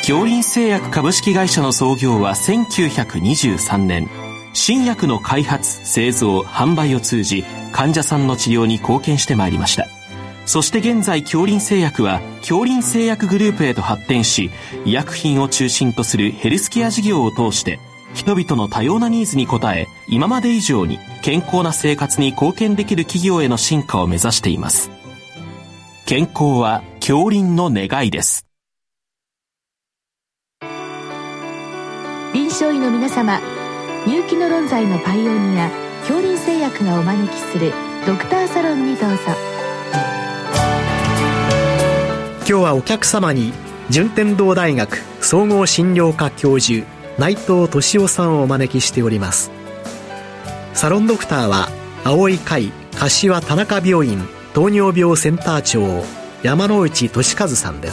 京林製薬株式会社の創業は1923年。新薬の開発、製造、販売を通じ患者さんの治療に貢献してまいりました。そして現在京林製薬は京林製薬グループへと発展し、医薬品を中心とするヘルスケア事業を通して人々の多様なニーズに応え、今まで以上に健康な生活に貢献できる企業への進化を目指しています。健康は京林の願いです。 臨床医の皆様、入気の論剤のパイオニア京林製薬がお招きするドクターサロンにどうぞ。 今日はお客様に順天堂大学総合診療科教授内藤俊夫さんをお招きしております。サロンドクターは青い会柏田中病院糖尿病センター長山内俊和さんです。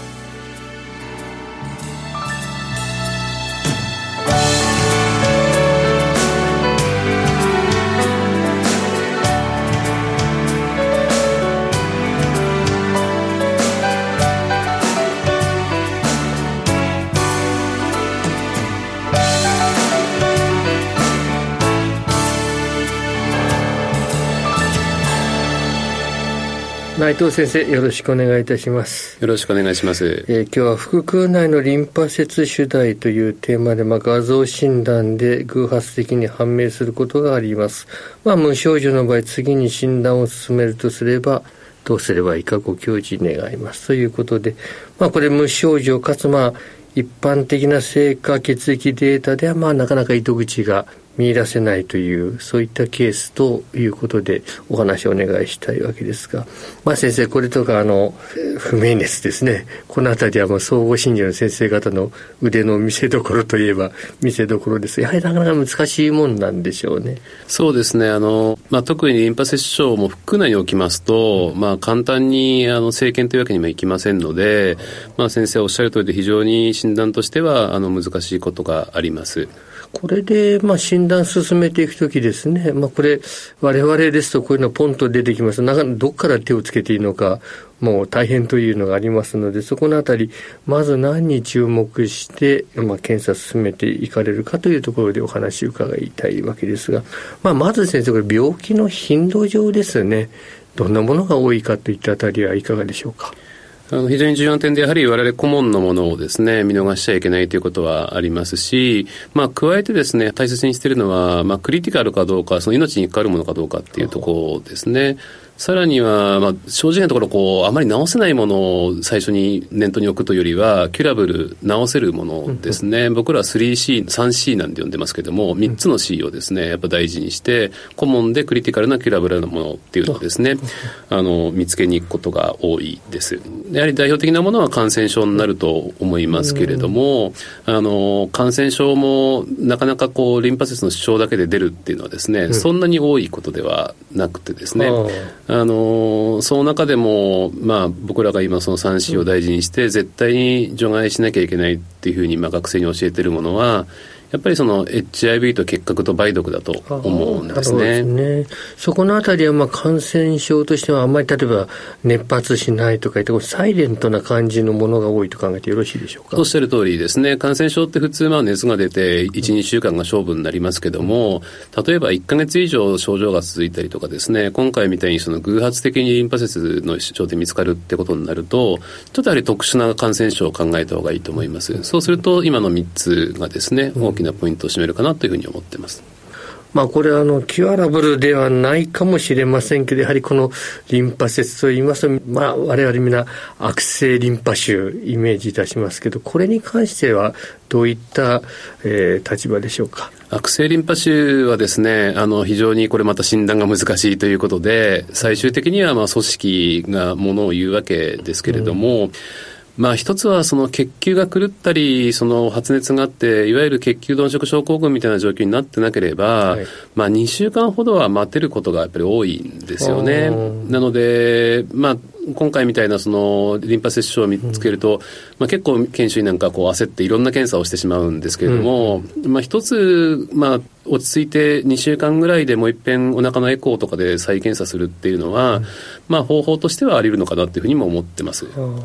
内藤先生、よろしくお願いいたします。 よろしくお願いします。 今日は腹腔内のリンパ節主題というテーマで、画像診断で偶発的に判明することがあります。無症状の場合、次に診断を進めるとすればどうすればいいかご教示願いますということで、これ無症状かつ一般的な生化血液データではなかなか糸口が見出せないという、そういったケースということでお話をお願いしたいわけですが、先生、これとか不明熱ですね、このあたりは総合診療の先生方の腕の見せ所といえば見せ所です。やはりなかなか難しいもんなんでしょうね。 そうですね。特にリンパ節症も腹腔内に起きますと、簡単に生検というわけにもいきませんので、先生おっしゃる通りで非常に診断としては難しいことがあります。 これで診断進めていくときですね、これ我々ですとこういうのポンと出てきます。どっから手をつけていいのかもう大変というのがありますので、そこのあたりまず何に注目して、検査進めていかれるかというところでお話を伺いたいわけですが、まず先生、これ病気の頻度上ですね、どんなものが多いかといったあたりはいかがでしょうか。 非常に重要な点で、やはり我々顧問のものをですね見逃しちゃいけないということはありますし、加えてですね大切にしているのは、クリティカルかどうか、その命に関わるものかどうかっていうところですね。さらには、正直なところあまり治せないものを最初に念頭に置くというよりは、キュラブル、治せるものですね、僕らは 3C、3C なんて呼んでますけども、3つの C をですねやっぱ大事にして、コモンでクリティカルなキュラブルなものっていうのをですね見つけに行くことが多いです。やはり代表的なものは感染症になると思いますけれども、感染症もなかなかリンパ節の主張だけで出るっていうのはですね、そんなに多いことではなくてですね、その中でも、僕らが今その 3C を大事にして絶対に除外しなきゃいけないっていうふうに学生に教えているものは、やっぱりその HIV と結核と梅毒だと思うんですね。 そこのあたりは感染症としてはあんまり例えば熱発しないとかいってサイレントな感じのものが多いと考えてよろしいでしょうか。 おっしゃる通りですね。感染症って普通熱が出て 1,2 週間が勝負になりますけども、例えば1ヶ月以上症状が続いたりとかですね、今回みたいにその偶発的にリンパ節の症状で見つかるってことになると、ちょっとやはり特殊な感染症を考えた方がいいと思います。そうすると今の3つがですね大きなポイントを占めるかなというふうに思っています。 これはキュアラブルではないかもしれませんけど、やはりこのリンパ節といいますと、我々みんな悪性リンパ腫イメージいたしますけど、これに関してはどういった、立場でしょうか。 悪性リンパ腫はですね、非常にこれまた診断が難しいということで、最終的には組織がものを言うわけですけれども、一つはその血球が狂ったり、その発熱があって、いわゆる血球鈍色症候群みたいな状況になってなければ、2週間ほどは待てることがやっぱり多いんですよね。なので、今回みたいなそのリンパ節症を見つけると、結構研修医なんか焦っていろんな検査をしてしまうんですけれども、一つ落ち着いて2週間ぐらいでもう一遍お腹のエコーとかで再検査するっていうのは、方法としてはあり得るのかなっていうふうにも思ってます。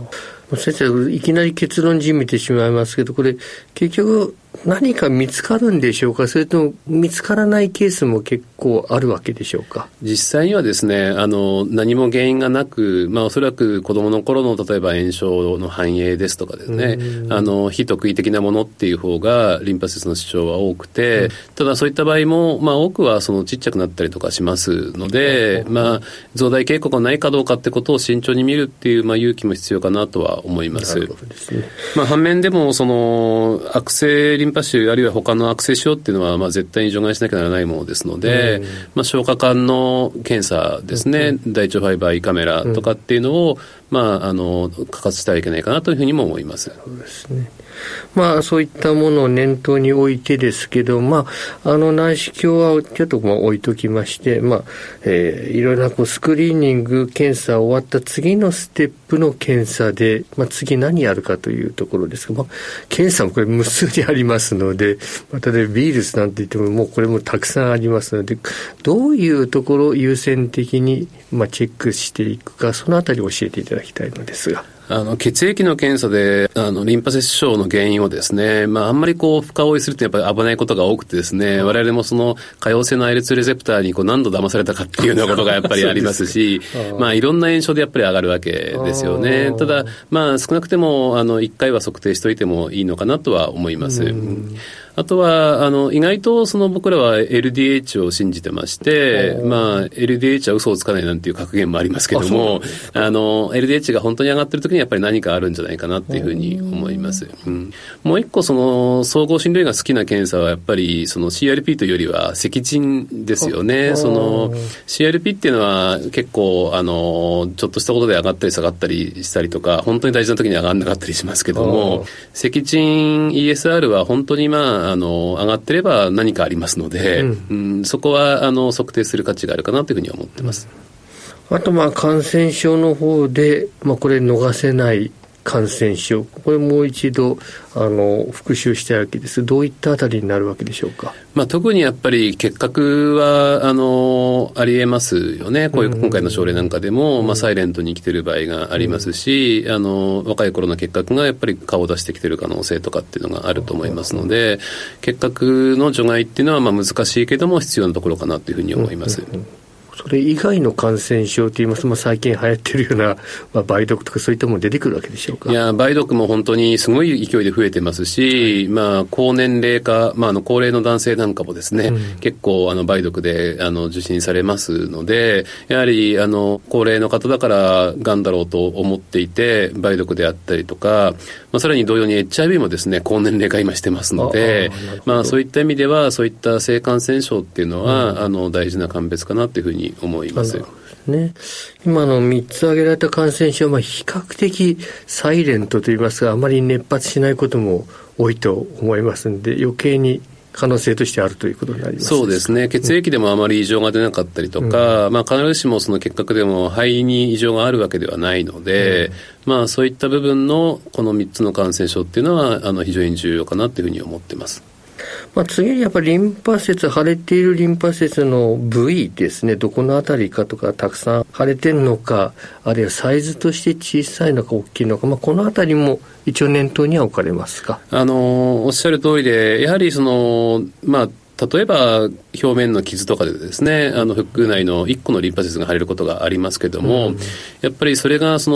先生、いきなり結論じみてしまいますけど、これ結局何か見つかるんでしょうか、それとも見つからないケースも結構あるわけでしょうか。 実際にはですね、何も原因がなく、おそらく子供の頃の例えば炎症の反映ですとかですね、非特異的なものっていう方がリンパ節の主張は多くて、ただそういった場合も、多くはちっちゃくなったりとかしますので、増大傾向がないかどうかってことを慎重に見るっていう、勇気も必要かなとは思います。なるほどですね。反面でも悪性リンパ腫あるいは他の悪性腫瘍っていうのは絶対に除外しなきゃならないものですので、消化管の検査ですね、大腸ファイバー胃カメラとかっていうのを、欠かしてはいけないかなというふうにも思います。 そうですね。そういったものを念頭に置いてですけど、内視鏡はちょっと置いときまして、いろいろなスクリーニング検査終わった次のステップの検査で、次何やるかというところですが、検査もこれ無数にありますので、例えばビールスなんて言ってももうこれもたくさんありますので、どういうところを優先的にチェックしていくか、そのあたりを教えていただきたいのですが。 血液の検査でリンパ節症の原因をですね、あんまり深追いするとやっぱり危ないことが多くてですね、我々もその可溶性の IL2 レセプターに何度騙されたかっていうようなことがやっぱりありますしいろんな炎症でやっぱり上がるわけですよね。ただ少なくても1回は測定しておいてもいいのかなとは思います。あとは意外と僕らは LDH を信じてまして、LDH は嘘をつかないなんていう格言もありますけども、LDH が本当に上がってる時にやっぱり何かあるんじゃないかなっていうふうに思います。もう一個総合診療医が好きな検査はやっぱりCRP というよりは赤腎ですよね。CRP っていうのは結構ちょっとしたことで上がったり下がったりしたりとか、本当に大事な時に上がらなかったりしますけども、赤腎 ESR は本当に上がってれば何かありますので、そこは測定する価値があるかなというふうに思ってます。 あと感染症の方で、これ逃せない感染症、これもう一度復習したいわけです。どういったあたりになるわけでしょうか。 特にやっぱり結核はありえますよね。こういう今回の症例なんかでも、サイレントに来てる場合がありますし、若い頃の結核がやっぱり顔を出してきてる可能性とかっていうのがあると思いますので、結核の除外っていうのは難しいけども必要なところかなというふうに思います。 それ以外の感染症といいますと、最近流行っているような、梅毒とかそういったもの出てくるわけでしょうか。 いや、梅毒も本当にすごい勢いで増えてますし、高年齢化、高齢の男性なんかもですね、結構梅毒で受診されますので、やはり高齢の方だからがんだろうと思っていて梅毒であったりとか、さらに同様に HIV もですね高年齢化今してますので、そういった意味ではそういった性感染症っていうのは、大事な鑑別かなというふうに思います。 今の3つ挙げられた感染症は比較的サイレントといいますか、あまり熱発しないことも多いと思いますので、余計に可能性としてあるということになります。 そうですね。血液でもあまり異常が出なかったりとか、必ずしもその結核でも肺に異常があるわけではないので、そういった部分のこの3つの感染症っていうのは非常に重要かなというふうに思っています。 次にやっぱりリンパ節、腫れているリンパ節の部位ですね、どこのあたりかとか、たくさん腫れてるのか、あるいはサイズとして小さいのか大きいのか、このあたりも一応念頭には置かれますか。 おっしゃる通りで、やはり例えば表面の傷とかでですね、腹腔内の1個のリンパ節が腫れることがありますけども、やっぱりそれが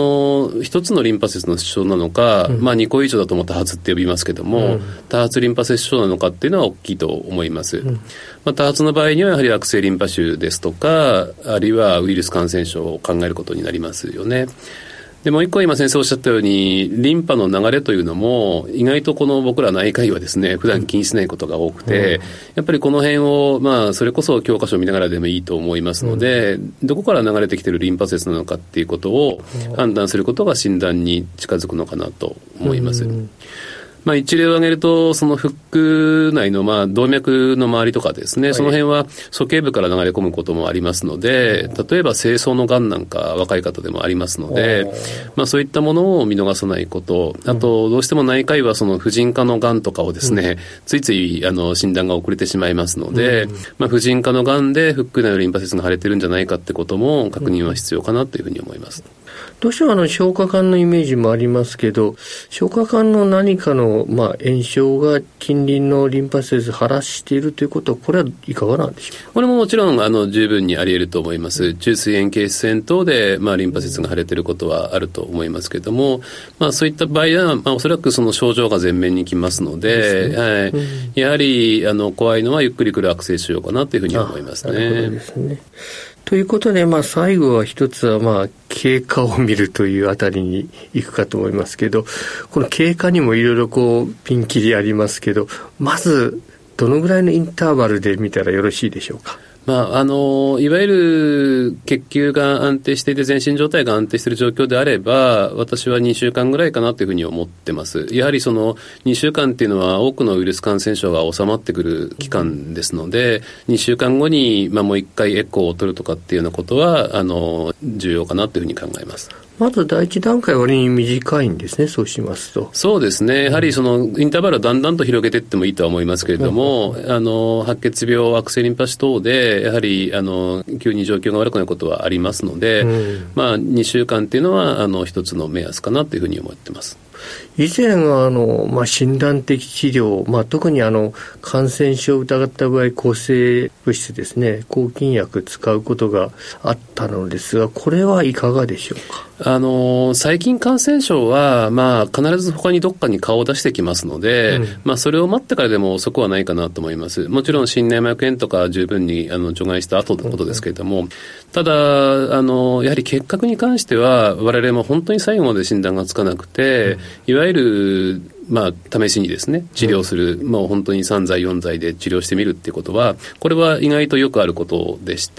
1つのリンパ節の腫脹なのか、2個以上だとも多発って呼びますけども、多発リンパ節腫脹なのかっていうのは大きいと思います。多発の場合にはやはり悪性リンパ腫ですとか、あるいはウイルス感染症を考えることになりますよね。でもう一個今先生おっしゃったようにリンパの流れというのも意外とこの僕ら内科医はですね普段気にしないことが多くて、やっぱりこの辺をそれこそ教科書を見ながらでもいいと思いますので、どこから流れてきているリンパ節なのかっていうことを判断することが診断に近づくのかなと思います。一例を挙げると、その腹腔内の動脈の周りとかですね、その辺は鼠径部から流れ込むこともありますので、例えば精巣のがんなんか若い方でもありますので、そういったものを見逃さないこと、あとどうしても内科医はその婦人科のがんとかをですね、ついつい診断が遅れてしまいますので、婦人科のがんで腹腔内のリンパ節が腫れてるんじゃないかってことも確認は必要かなというふうに思います。 どうしても消化管のイメージもありますけど、消化管の何かの炎症が近隣のリンパ節を腫らしているということは、これはいかがなんでしょうか。 これももちろん十分にあり得ると思います。中枢炎系腫瘍等でリンパ節が腫れていることはあると思いますけれども、そういった場合はおそらくその症状が前面にきますので、やはり怖いのはゆっくり来る悪性腫瘍かなというふうに思いますね。 なるほどですね。ということで、最後は一つは経過を見るというあたりに行くかと思いますけど、この経過にもいろいろピンキリありますけど、まずどのぐらいのインターバルで見たらよろしいでしょうか。 いわゆる血球が安定していて全身状態が安定している状況であれば、私は2週間ぐらいかなというふうに思ってます。やはりその2週間っていうのは多くのウイルス感染症が収まってくる期間ですので、2週間後にもう1回エコーを取るとかっていうようなことは重要かなというふうに考えます。 まず第一段階は割に短いんですね。そうしますと。 そうですね。やはりそのインターバルをだんだんと広げていってもいいとは思いますけれども、白血病、悪性リンパ腫等でやはり急に状況が悪くなることはありますので、2週間っていうのは一つの目安かなというふうに思ってます。 以前は診断的治療、特に感染症を疑った場合、抗生物質ですね、抗菌薬使うことがあったのですが、これはいかがでしょうか。 細菌感染症は、必ず他にどっかに顔を出してきますので、それを待ってからでも遅くはないかなと思います。もちろん心内膜炎とか十分に除外した後のことですけれども、ただやはり結核に関しては我々も本当に最後まで診断がつかなくて、いわゆる試しにですね治療する、本当に3剤4剤で治療してみるっていうことは、これは意外とよくあることでして、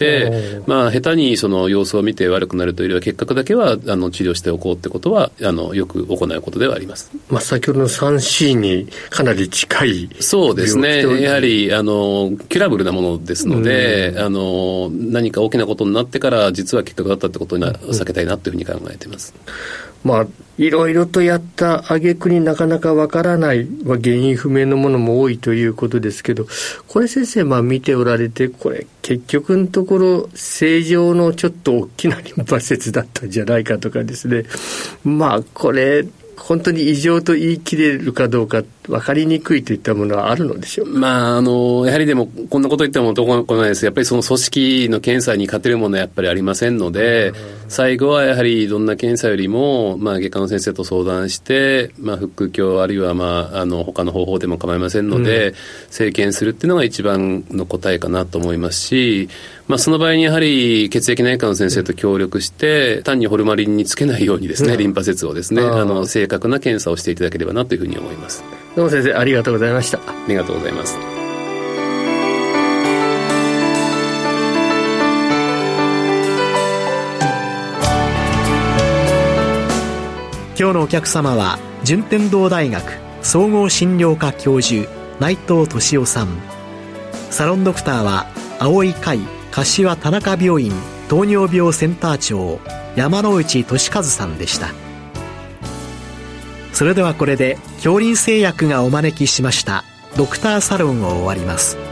下手にその様子を見て悪くなるというよりは結核だけは治療しておこうってことはよく行うことではあります。 先ほどの 3C にかなり近い。 そうですね。やはりキュラブルなものですので、何か大きなことになってから実は結核だったってことには避けたいなというふうに考えています。 いろいろとやった挙句になかなかわからない、原因不明のものも多いということですけど、これ先生見ておられて、これ結局のところ正常のちょっと大きなリンパ節だったんじゃないかとかですね、これ本当に異常と言い切れるかどうか分かりにくいといったものはあるのでしょうか。 やはりでもこんなこと言ってもどこないです。やっぱりその組織の検査に勝てるものはやっぱりありませんので、最後はやはりどんな検査よりも、外科の先生と相談して、腹腔あるいは他の方法でも構いませんので、生検するっていうのが一番の答えかなと思いますし、その場合にやはり血液内科の先生と協力して、単にホルマリンにつけないようにですね、リンパ節をですね、正確な検査をしていただければなというふうに思います。 どうも先生ありがとうございました。 ありがとうございます。 今日のお客様は順天堂大学総合診療科教授内藤俊夫さん、サロンドクターは青い会柏田中病院糖尿病センター長山内俊和さんでした。それではこれで恐林製薬がお招きしましたドクターサロンを終わります。